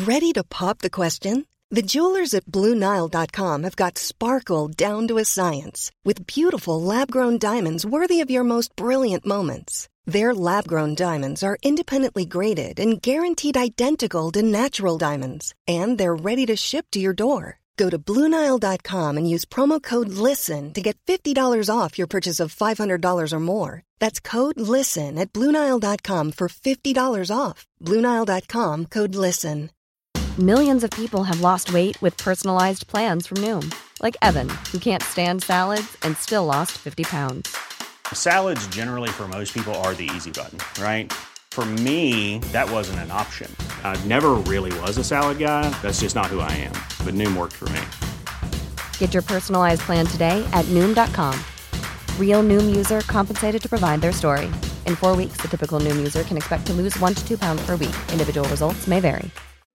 Ready to pop the question? The jewelers at BlueNile.com have got sparkle down to a science with beautiful lab-grown diamonds worthy of your most brilliant moments. Their lab-grown diamonds are independently graded and guaranteed identical to natural diamonds, and they're ready to ship to your door. Go to BlueNile.com and use promo code LISTEN to get $50 off your purchase of $500 or more. That's code LISTEN at BlueNile.com for $50 off. BlueNile.com, code LISTEN. Millions of people have lost weight with personalized plans from Noom. Like Evan, who can't stand salads and still lost 50 pounds. Salads generally for most people are the easy button, right? For me, that wasn't an option. I never really was a salad guy. That's just not who I am. But Noom worked for me. Get your personalized plan today at Noom.com. Real Noom user compensated to provide their story. In 4 weeks, the typical Noom user can expect to lose 1 to 2 pounds per week. Individual results may vary.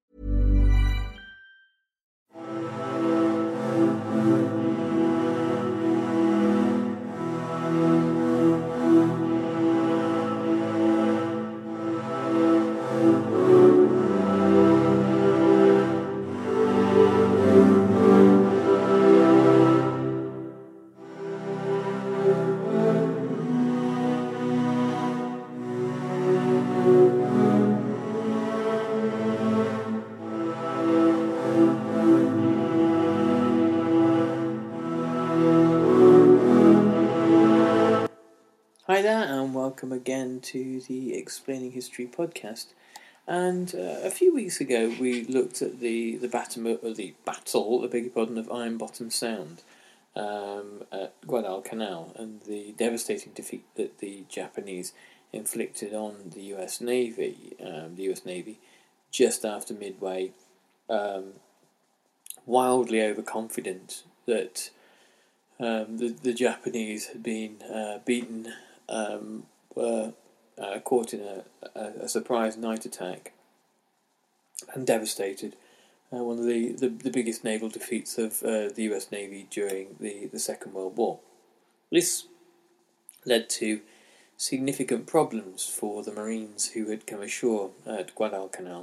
Hi there, and welcome again to the Explaining History podcast. And a few weeks ago, we looked at the battle, of Iron Bottom Sound at Guadalcanal, and the devastating defeat that the Japanese inflicted on the U.S. Navy. The U.S. Navy, just after Midway, wildly overconfident that the Japanese had been beaten. Were caught in a surprise night attack and devastated. One of the biggest naval defeats of the US Navy during the Second World War. This led to significant problems for the Marines who had come ashore at Guadalcanal.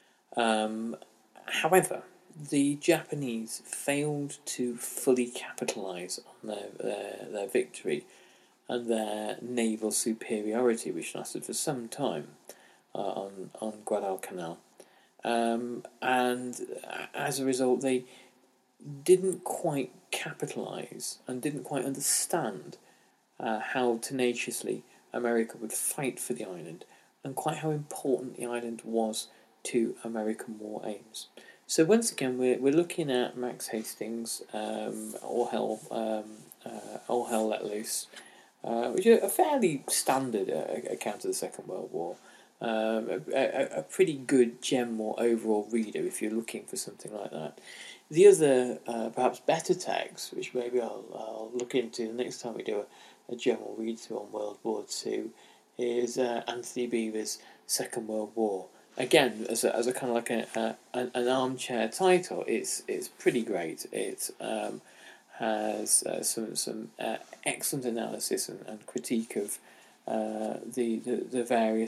However, the Japanese failed to fully capitalise on their victory and their naval superiority, which lasted for some time on Guadalcanal. And as a result, they didn't quite capitalise and didn't quite understand how tenaciously America would fight for the island and quite how important the island was to American war aims. So once again, we're looking at Max Hastings, All Hell Let Loose, which is a fairly standard account of the Second World War. A pretty good gem or overall reader if you're looking for something like that. The other, perhaps better text, which maybe I'll look into the next time we do a general read-through on World War II, is Anthony Beevor's Second World War. Again, as a kind of like an armchair title, it's pretty great. It has some excellent analysis and critique of the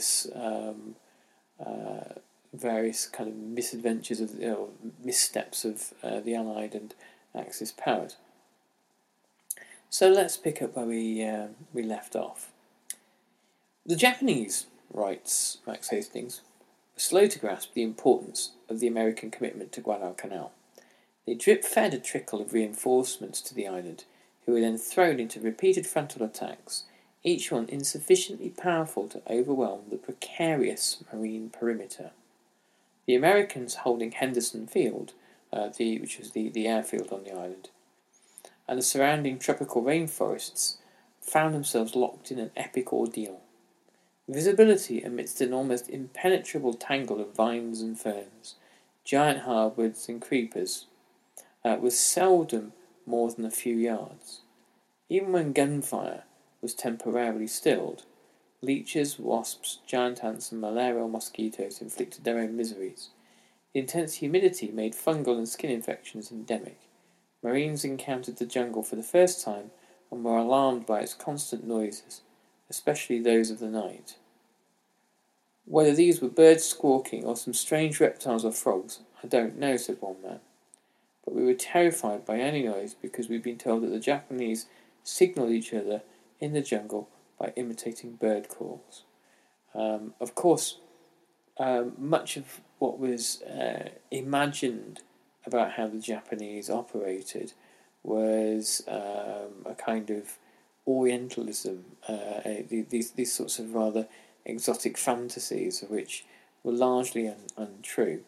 various kind of misadventures of missteps of the Allied and Axis powers. So let's pick up where we left off. The Japanese, writes Max Hastings, were slow to grasp the importance of the American commitment to Guadalcanal. They drip-fed a trickle of reinforcements to the island, who were then thrown into repeated frontal attacks, each one insufficiently powerful to overwhelm the precarious marine perimeter. The Americans holding Henderson Field, which was the airfield on the island, and the surrounding tropical rainforests, found themselves locked in an epic ordeal. Visibility amidst an almost impenetrable tangle of vines and ferns, giant hardwoods and creepers, was seldom more than a few yards. Even when gunfire was temporarily stilled, leeches, wasps, giant ants and malarial mosquitoes inflicted their own miseries. The intense humidity made fungal and skin infections endemic. Marines encountered the jungle for the first time and were alarmed by its constant noises, especially those of the night. Whether these were birds squawking or some strange reptiles or frogs, I don't know, said one man. But we were terrified by any noise because we'd been told that the Japanese signalled each other in the jungle by imitating bird calls. Of course, much of what was imagined about how the Japanese operated was a kind of Orientalism, these sorts of rather exotic fantasies, which were largely untrue.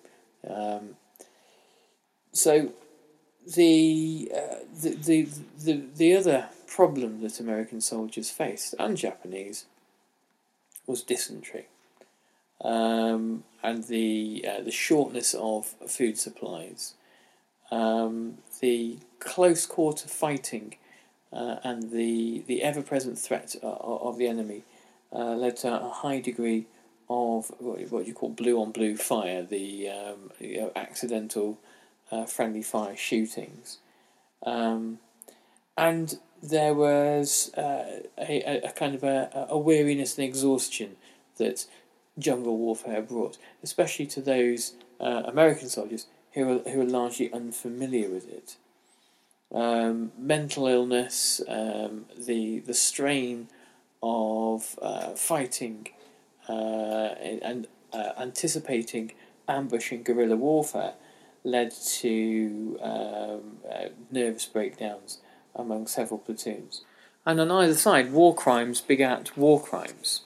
So the other problem that American soldiers faced, and Japanese, was dysentery, and the shortness of food supplies, the close quarter fighting, and the ever-present threat of the enemy led to a high degree of what you call blue-on-blue fire, the accidental friendly fire shootings, and there was a kind of a weariness and exhaustion that jungle warfare brought, especially to those American soldiers who are largely unfamiliar with it. Mental illness, the strain of fighting and anticipating ambush and guerrilla warfare led to nervous breakdowns among several platoons. And on either side, war crimes begat war crimes.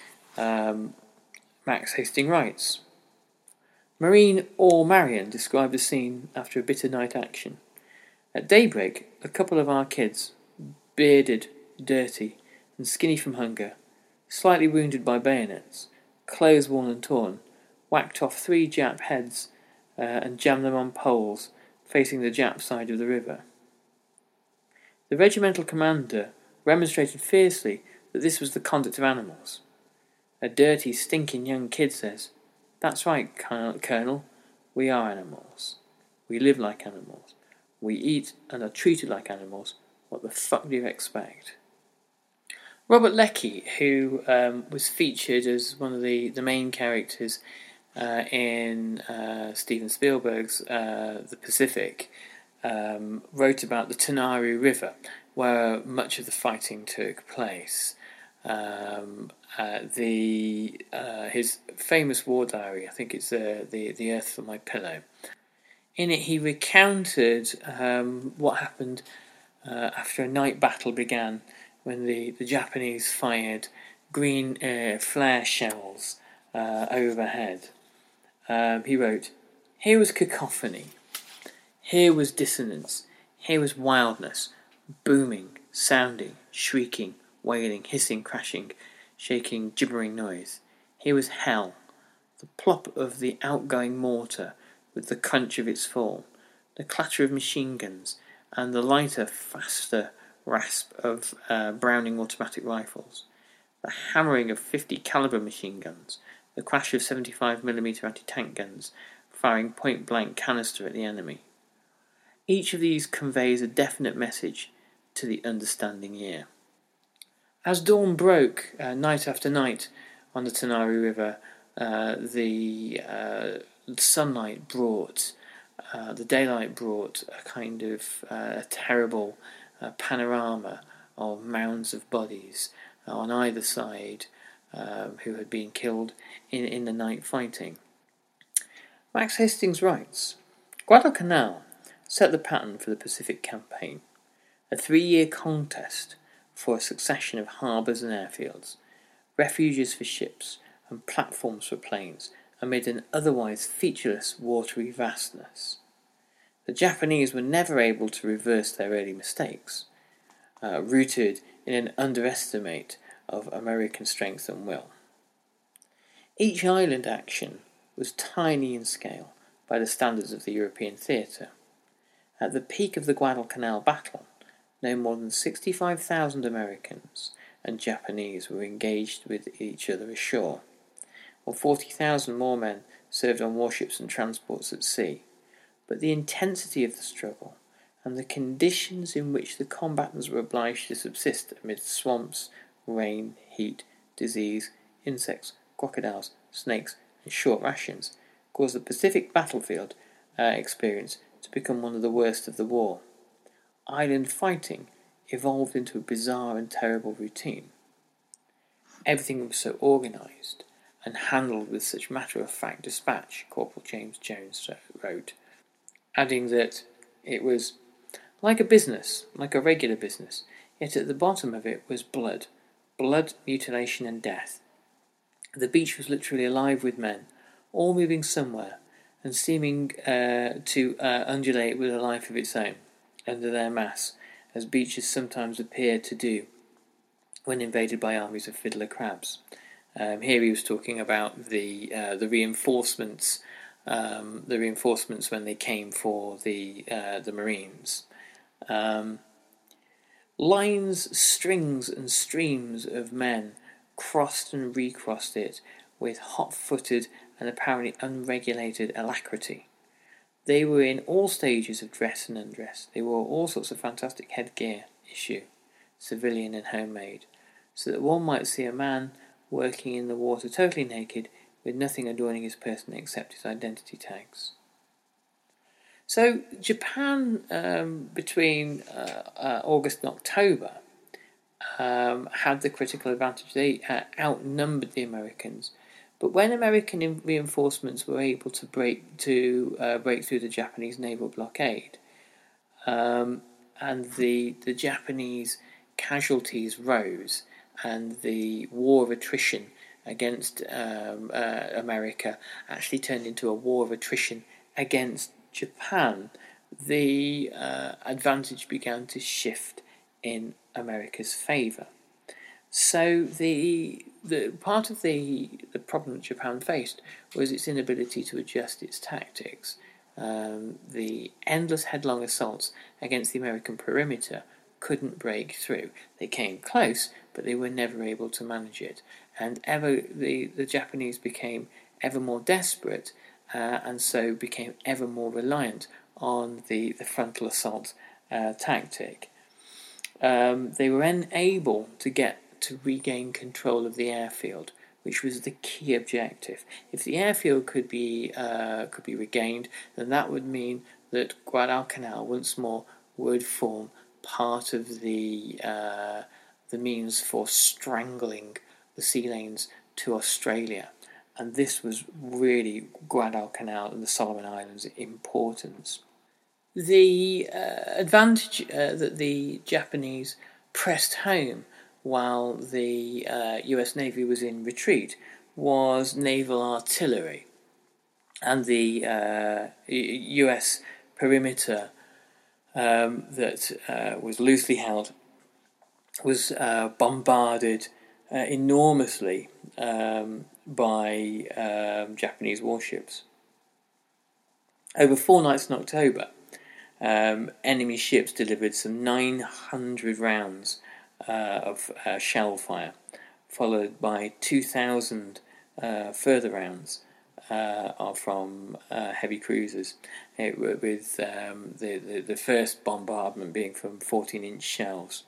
Max Hastings writes, Marine Orr Marion described the scene after a bitter night action. At daybreak, a couple of our kids, bearded, dirty, and skinny from hunger, slightly wounded by bayonets, clothes worn and torn, whacked off 3 Jap heads and jammed them on poles facing the Jap side of the river. The regimental commander remonstrated fiercely that this was the conduct of animals. A dirty, stinking young kid says, That's right, Colonel, we are animals. We live like animals. We eat and are treated like animals. What the fuck do you expect? Robert Leckie, who was featured as one of the main characters in Steven Spielberg's The Pacific, wrote about the Tanari River, where much of the fighting took place. His famous war diary, I think it's the Earth for My Pillow. In it, he recounted what happened after a night battle began, when the Japanese fired green flare shells overhead. He wrote, Here was cacophony, here was dissonance, here was wildness, booming, sounding, shrieking, wailing, hissing, crashing, shaking, gibbering noise. Here was hell, the plop of the outgoing mortar with the crunch of its fall, the clatter of machine guns, and the lighter, faster rasp of Browning automatic rifles, the hammering of 50 caliber machine guns, the crash of 75mm anti-tank guns firing point-blank canister at the enemy. Each of these conveys a definite message to the understanding ear. As dawn broke night after night on the Tanari River, the sunlight brought, the daylight brought a kind of terrible panorama of mounds of bodies on either side who had been killed in the night fighting. Max Hastings writes, Guadalcanal set the pattern for the Pacific Campaign, a 3-year contest for a succession of harbours and airfields, refuges for ships and platforms for planes amid an otherwise featureless watery vastness. The Japanese were never able to reverse their early mistakes, rooted in an underestimate of American strength and will. Each island action was tiny in scale by the standards of the European theatre. At the peak of the Guadalcanal battle, no more than 65,000 Americans and Japanese were engaged with each other ashore, while 40,000 more men served on warships and transports at sea. But the intensity of the struggle and the conditions in which the combatants were obliged to subsist amid swamps, rain, heat, disease, insects, crocodiles, snakes, and short rations caused the Pacific battlefield experience to become one of the worst of the war. Island fighting evolved into a bizarre and terrible routine. Everything was so organised and handled with such matter-of-fact dispatch, Corporal James Jones wrote, adding that it was like a business, like a regular business, yet at the bottom of it was blood, mutilation and death. The beach was literally alive with men, all moving somewhere, and seeming to undulate with a life of its own under their mass, as beaches sometimes appear to do when invaded by armies of fiddler crabs. Here he was talking about the reinforcements, when they came for the Marines. Lines, strings, and streams of men crossed and recrossed it with hot-footed and apparently unregulated alacrity. They were in all stages of dress and undress. They wore all sorts of fantastic headgear, civilian and homemade, so that one might see a man working in the water totally naked, with nothing adorning his person except his identity tags. So Japan, between August and October, had the critical advantage. They outnumbered the Americans. But when American reinforcements were able to break through the Japanese naval blockade, and the Japanese casualties rose, and the war of attrition against America actually turned into a war of attrition against Japan, the advantage began to shift in America's favour. So the part of the problem that Japan faced was its inability to adjust its tactics. The endless headlong assaults against the American perimeter couldn't break through. They came close, but they were never able to manage it. And the Japanese became ever more desperate, and so became ever more reliant on the frontal assault tactic. They were unable to regain control of the airfield, which was the key objective. If the airfield could be regained, then that would mean that Guadalcanal once more would form part of the means for strangling the sea lanes to Australia. And this was really Guadalcanal and the Solomon Islands' importance. The advantage that the Japanese pressed home while the US Navy was in retreat was naval artillery, and the US perimeter that was loosely held was bombarded enormously by Japanese warships. Over 4 nights in October, enemy ships delivered some 900 rounds of shell fire, followed by 2,000 further rounds from heavy cruisers, with the first bombardment being from 14-inch shells.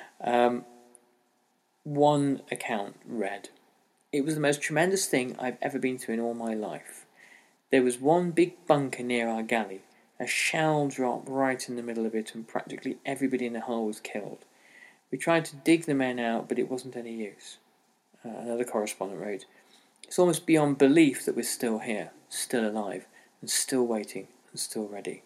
One account read, "It was the most tremendous thing I've ever been through in all my life. There was one big bunker near our galley. A shell dropped right in the middle of it, and practically everybody in the hull was killed. We tried to dig the men out, but it wasn't any use." Another correspondent wrote, "It's almost beyond belief that we're still here, still alive, and still waiting, and still ready."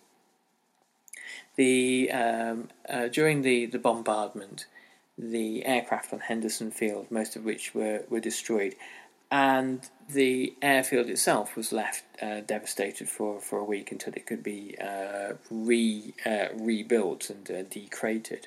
During the bombardment, the aircraft on Henderson Field, most of which were destroyed, and the airfield itself was left devastated for a week until it could be rebuilt and decrated.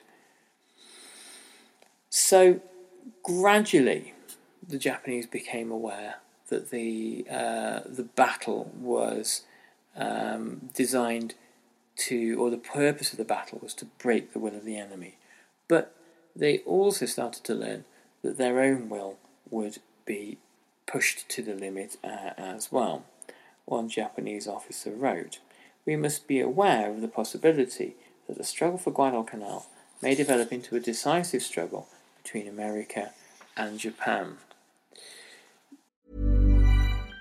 So gradually, the Japanese became aware that the battle was designed to, or the purpose of the battle was to break the will of the enemy. But they also started to learn that their own will would be pushed to the limit as well. One Japanese officer wrote, "We must be aware of the possibility that the struggle for Guadalcanal may develop into a decisive struggle between America and Japan."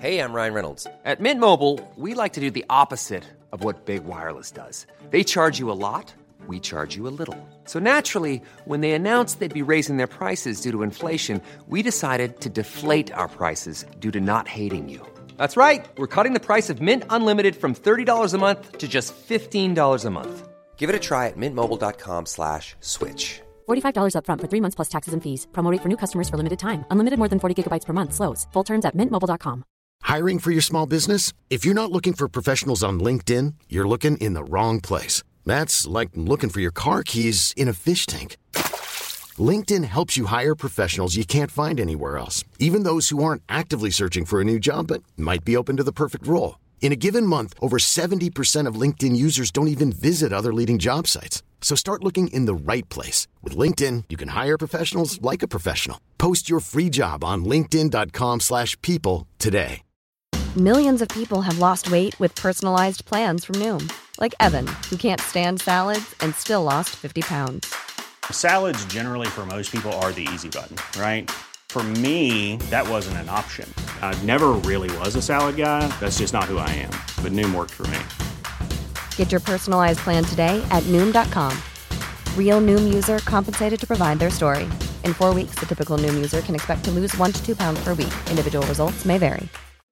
Hey, I'm Ryan Reynolds. At Mint Mobile, we like to do the opposite of what Big Wireless does. They charge you a lot, we charge you a little. So naturally, when they announced they'd be raising their prices due to inflation, we decided to deflate our prices due to not hating you. That's right. We're cutting the price of Mint Unlimited from $30 a month to just $15 a month. Give it a try at mintmobile.com/switch. $45 up front for 3 months plus taxes and fees. Promo rate for new customers for limited time. Unlimited more than 40 gigabytes per month. Slows full terms at mintmobile.com. Hiring for your small business? If you're not looking for professionals on LinkedIn, you're looking in the wrong place. That's like looking for your car keys in a fish tank. LinkedIn helps you hire professionals you can't find anywhere else, even those who aren't actively searching for a new job but might be open to the perfect role. In a given month, over 70% of LinkedIn users don't even visit other leading job sites. So start looking in the right place. With LinkedIn, you can hire professionals like a professional. Post your free job on linkedin.com/people today. Millions of people have lost weight with personalized plans from Noom. Like Evan, who can't stand salads and still lost 50 pounds. Salads generally for most people are the easy button, right? For me, that wasn't an option. I never really was a salad guy. That's just not who I am. But Noom worked for me. Get your personalized plan today at Noom.com. Real Noom user compensated to provide their story. In 4 weeks, the typical Noom user can expect to lose 1 to 2 pounds per week. Individual results may vary.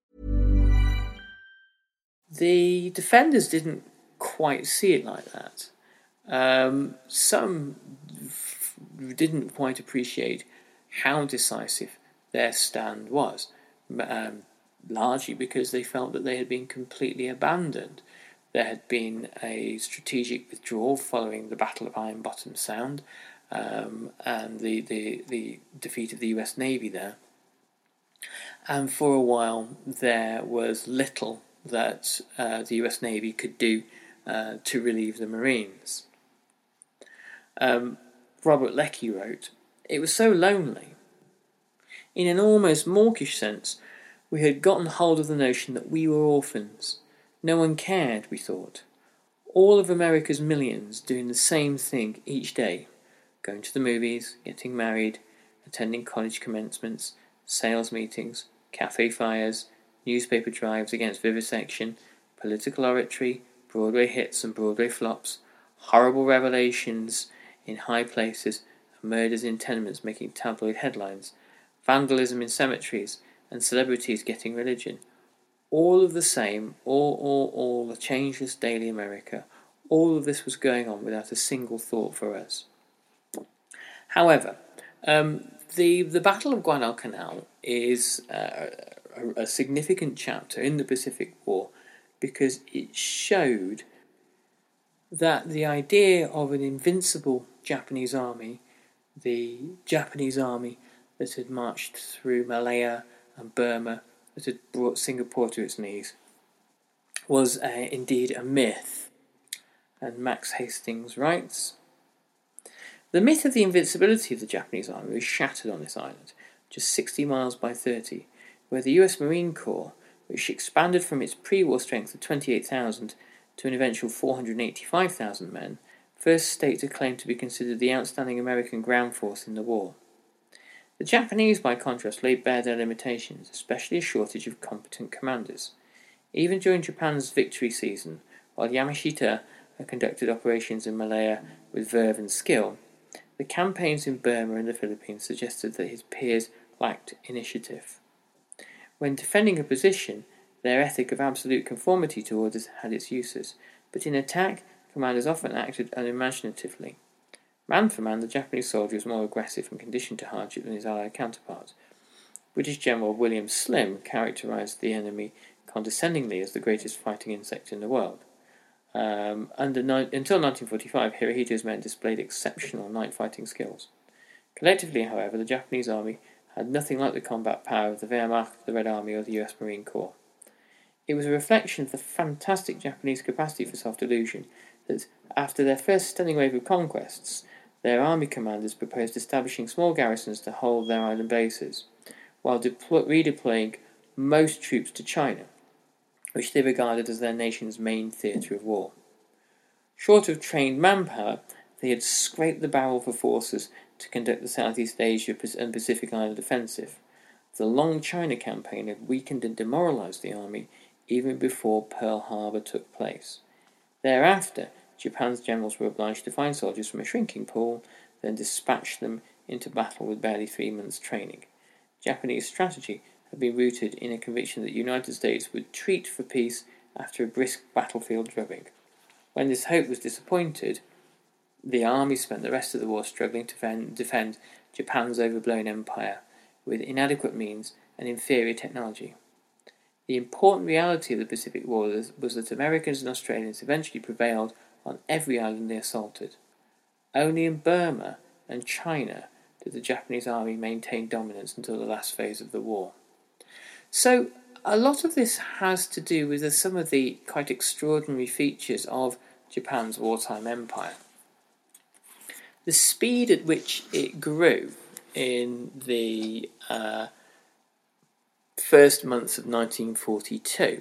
The defenders didn't quite see it like that. Some didn't quite appreciate how decisive their stand was, largely because they felt that they had been completely abandoned. There had been a strategic withdrawal following the Battle of Iron Bottom Sound and the defeat of the US Navy there. And for a while there was little that the US Navy could do to relieve the Marines. Robert Leckie wrote, "It was so lonely. In an almost mawkish sense, we had gotten hold of the notion that we were orphans. No one cared, we thought. All of America's millions doing the same thing each day, going to the movies, getting married, attending college commencements, sales meetings, cafe fires, newspaper drives against vivisection, political oratory, Broadway hits and Broadway flops, horrible revelations in high places, murders in tenements making tabloid headlines, vandalism in cemeteries, and celebrities getting religion. All of the same, all the changeless daily America, all of this was going on without a single thought for us." However, the Battle of Guadalcanal is a significant chapter in the Pacific War because it showed that the idea of an invincible Japanese army, the Japanese army that had marched through Malaya and Burma, that had brought Singapore to its knees, was indeed a myth. And Max Hastings writes, "The myth of the invincibility of the Japanese army was shattered on this island, just 60 miles by 30, where the US Marine Corps, which expanded from its pre-war strength of 28,000 to an eventual 485,000 men, first staked a claim to be considered the outstanding American ground force in the war. The Japanese, by contrast, laid bare their limitations, especially a shortage of competent commanders. Even during Japan's victory season, while Yamashita conducted operations in Malaya with verve and skill, the campaigns in Burma and the Philippines suggested that his peers lacked initiative. When defending a position, their ethic of absolute conformity to orders had its uses, but in attack, commanders often acted unimaginatively. Man for man, the Japanese soldier was more aggressive and conditioned to hardship than his Allied counterparts. British General William Slim characterised the enemy condescendingly as the greatest fighting insect in the world. Until 1945, Hirohito's men displayed exceptional night fighting skills. Collectively, however, the Japanese army had nothing like the combat power of the Wehrmacht, the Red Army, or the US Marine Corps. It was a reflection of the fantastic Japanese capacity for self-delusion that, after their first stunning wave of conquests, their army commanders proposed establishing small garrisons to hold their island bases, while redeploying most troops to China, which they regarded as their nation's main theatre of war. Short of trained manpower, they had scraped the barrel for forces to conduct the Southeast Asia and Pacific Island offensive. The Long China Campaign had weakened and demoralised the army even before Pearl Harbor took place. Thereafter, Japan's generals were obliged to find soldiers from a shrinking pool, then dispatch them into battle with barely 3 months' training. Japanese strategy had been rooted in a conviction that the United States would treat for peace after a brisk battlefield drubbing. When this hope was disappointed, the army spent the rest of the war struggling to defend Japan's overblown empire with inadequate means and inferior technology. The important reality of the Pacific War was that Americans and Australians eventually prevailed on every island they assaulted. Only in Burma and China did the Japanese army maintain dominance until the last phase of the war. So a lot of this has to do with some of the quite extraordinary features of Japan's wartime empire. The speed at which it grew in the first months of 1942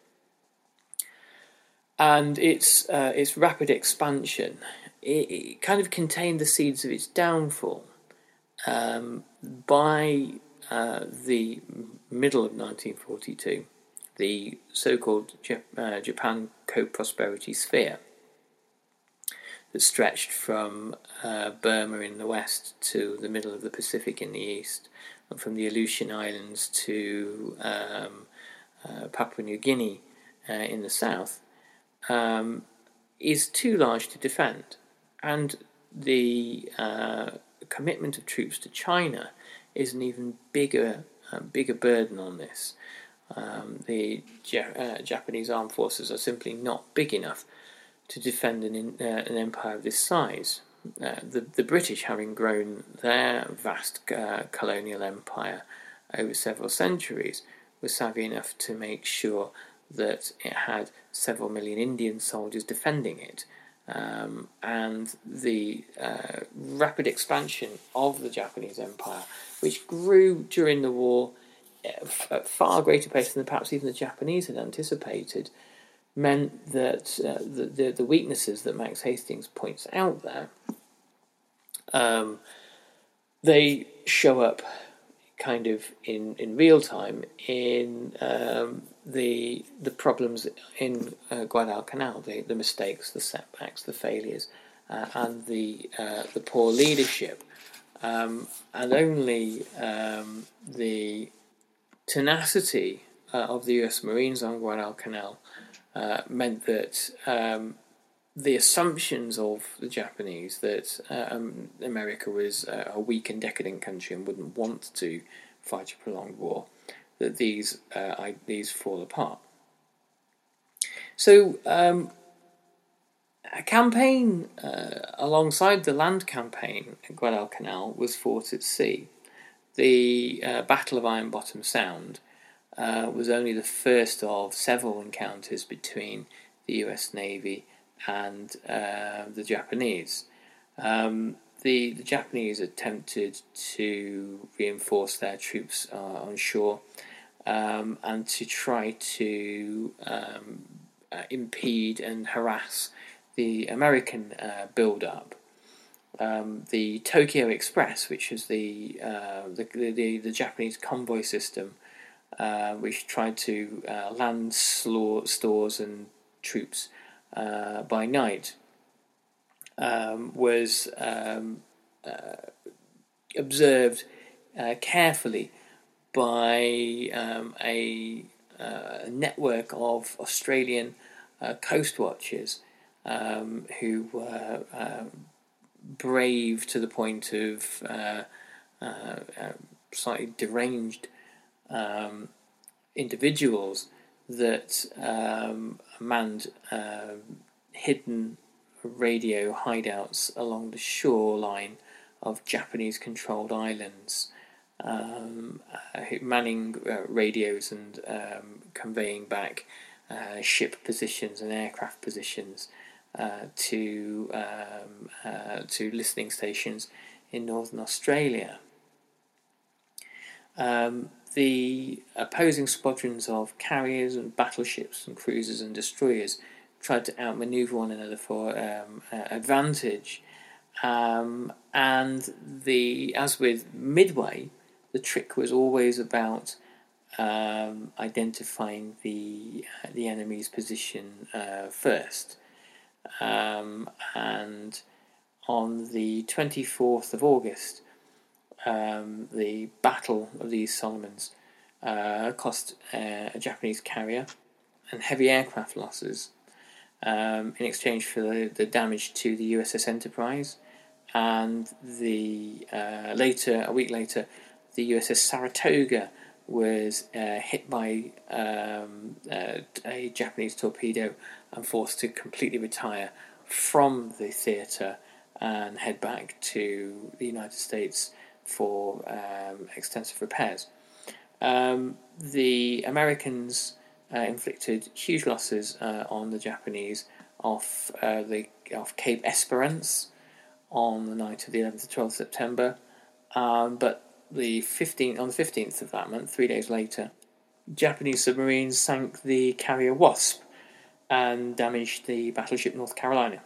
and its rapid expansion, it kind of contained the seeds of its downfall. By the middle of 1942, the so-called Japan Co-Prosperity Sphere that stretched from Burma in the west to the middle of the Pacific in the east, and from the Aleutian Islands to Papua New Guinea in the south, is too large to defend. And the commitment of troops to China is an even bigger burden on this. The Japanese armed forces are simply not big enough to defend an empire of this size. The British, having grown their vast colonial empire over several centuries, were savvy enough to make sure that it had several million Indian soldiers defending it. And the rapid expansion of the Japanese empire, which grew during the war at far greater pace than perhaps even the Japanese had anticipated, meant that the weaknesses that Max Hastings points out there, they show up kind of in real time in the problems in Guadalcanal, the mistakes, the setbacks, the failures, and the poor leadership, and only the tenacity of the US Marines on Guadalcanal meant that the assumptions of the Japanese that America was a weak and decadent country and wouldn't want to fight a prolonged war, that these fall apart. So a campaign alongside the land campaign at Guadalcanal was fought at sea. The Battle of Iron Bottom Sound was only the first of several encounters between the US Navy and the Japanese. The Japanese attempted to reinforce their troops on shore and to try to impede and harass the American build-up. The Tokyo Express, which was the Japanese convoy system, which tried to land stores and troops by night, was observed carefully by a network of Australian coast watchers who were brave to the point of slightly deranged individuals that manned hidden radio hideouts along the shoreline of Japanese-controlled islands, manning radios and conveying back ship positions and aircraft positions to listening stations in northern Australia. The opposing squadrons of carriers and battleships and cruisers and destroyers tried to outmaneuver one another for advantage, and as with Midway, the trick was always about identifying the enemy's position first. And on the 24th of August, the Battle of the Solomons cost a Japanese carrier and heavy aircraft losses in exchange for the damage to the USS Enterprise. And a week later, the USS Saratoga was hit by a Japanese torpedo and forced to completely retire from the theatre and head back to the United States for extensive repairs. The Americans inflicted huge losses on the Japanese off Cape Esperance on the night of the 11th to 12th September, but on the 15th of that month, 3 days later, Japanese submarines sank the carrier Wasp and damaged the battleship North Carolina.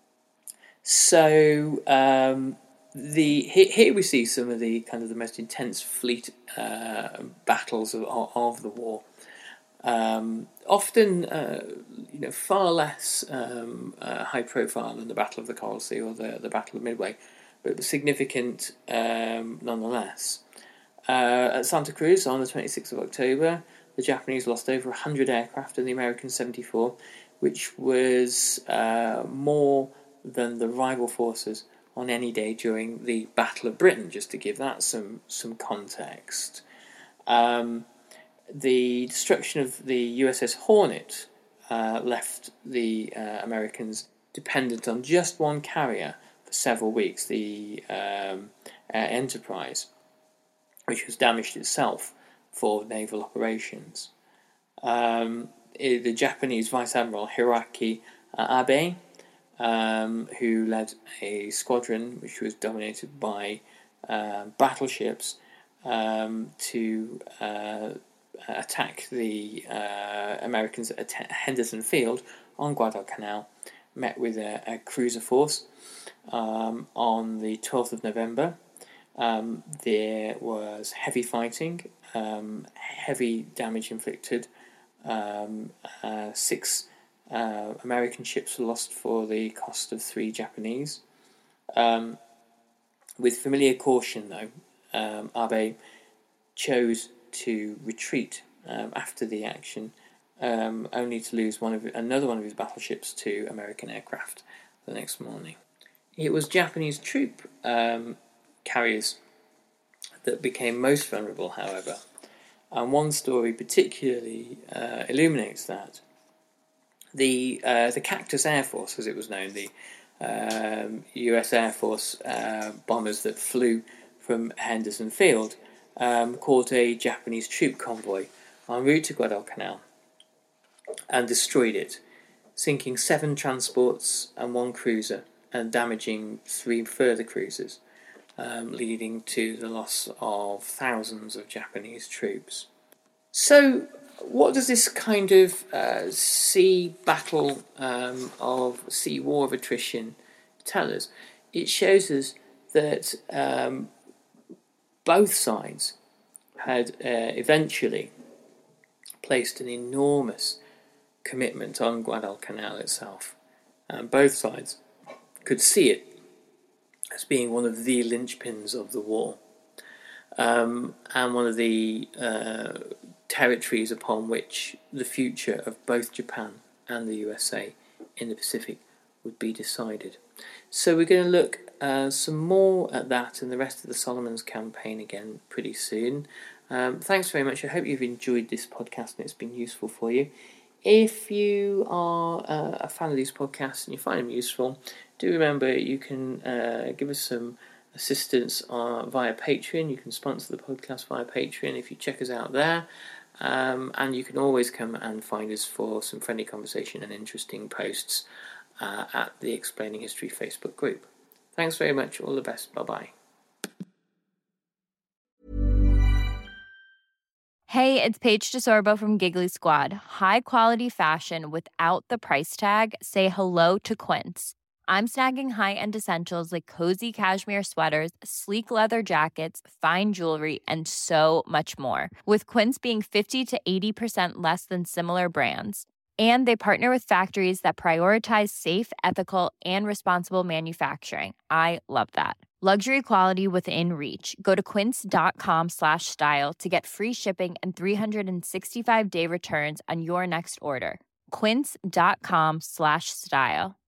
So here we see some of the kind of the most intense fleet battles of the war. Often, far less high profile than the Battle of the Coral Sea or the Battle of Midway, but significant nonetheless. At Santa Cruz on the 26th of October, the Japanese lost over 100 aircraft and the Americans 74, which was more than the rival forces on any day during the Battle of Britain, just to give that some context. The destruction of the USS Hornet left the Americans dependent on just one carrier for several weeks, the Enterprise, which was damaged itself for naval operations. The Japanese Vice Admiral Hiroaki Abe, who led a squadron which was dominated by battleships to attack the Americans at Henderson Field on Guadalcanal, met with a cruiser force on the 12th of November. There was heavy fighting, heavy damage inflicted. 6 American ships were lost for the cost of 3 Japanese. With familiar caution, though, Abe chose to retreat after the action, only to lose another one of his battleships to American aircraft the next morning. It was Japanese troop carriers that became most vulnerable, however, and one story particularly illuminates that. The Cactus Air Force, as it was known, the US Air Force bombers that flew from Henderson Field, caught a Japanese troop convoy en route to Guadalcanal and destroyed it, sinking 7 transports and 1 cruiser and damaging 3 further cruisers, leading to the loss of thousands of Japanese troops. So, what does this kind of sea battle of sea war of attrition tell us? It shows us that both sides had eventually placed an enormous commitment on Guadalcanal itself, and both sides could see it as being one of the linchpins of the war, and one of the territories upon which the future of both Japan and the USA in the Pacific would be decided. So we're going to look some more at that and the rest of the Solomons campaign again pretty soon. Thanks very much. I hope you've enjoyed this podcast and it's been useful for you. If you are a fan of these podcasts and you find them useful, do remember you can give us some assistance via Patreon. You can sponsor the podcast via Patreon if you check us out there. And you can always come and find us for some friendly conversation and interesting posts at the Explaining History Facebook group. Thanks very much. All the best. Bye-bye. Hey, it's Paige DeSorbo from Giggly Squad. High quality fashion without the price tag. Say hello to Quince. I'm snagging high-end essentials like cozy cashmere sweaters, sleek leather jackets, fine jewelry, and so much more. With Quince being 50 to 80% less than similar brands. And they partner with factories that prioritize safe, ethical, and responsible manufacturing. I love that. Luxury quality within reach. Go to quince.com/style to get free shipping and 365-day returns on your next order. Quince.com/style.